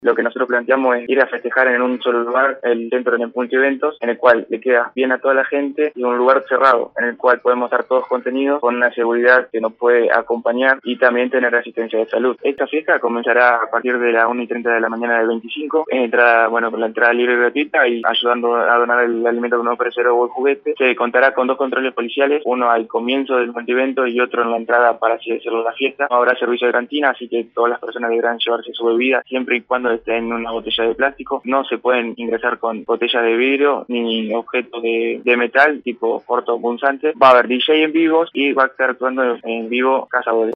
Lo que nosotros planteamos es ir a festejar en un solo lugar, el centro de multieventos, en el cual le queda bien a toda la gente, y un lugar cerrado, en el cual podemos dar todos contenidos con una seguridad que nos puede acompañar y también tener asistencia de salud. Esta fiesta comenzará a partir de las 1:30 de la mañana del 25, con la entrada libre y gratuita, y ayudando a donar el alimento que no perecedero o el juguete. Se contará con 2 controles policiales, uno al comienzo del multievento y otro en la entrada para así decirlo la fiesta. No habrá servicio de cantina, así que todas las personas deberán llevarse su bebida siempre y cuando esté en una botella de plástico. No se pueden ingresar con botellas de vidrio ni objetos de metal tipo cortopunzante. Va a haber DJ en vivos y va a estar actuando en vivo Casa Bodega.